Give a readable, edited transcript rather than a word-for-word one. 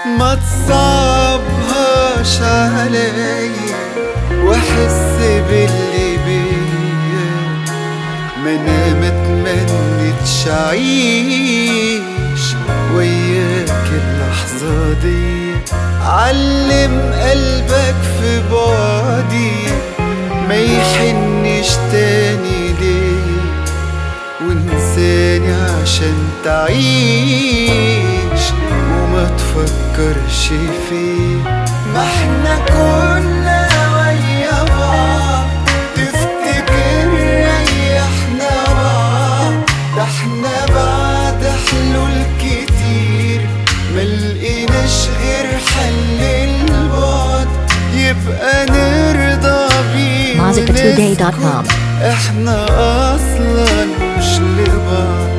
ما تصعبهاش علي واحس باللي بيا، ما انا متمنتش اعيش وياك اللحظة دي. علم قلبك في بعدي ما يحنش تاني ليه، وانساني عشان تعيش وما تفكرش فيه. ما احنا كنا ويا بعض، تفتكر ريحنا بعض، ده احنا بعد حلول كتير ملقيناش غير حل البعد. يبقى نرضى بيه ونسكت، احنا اصلا مش لبعض.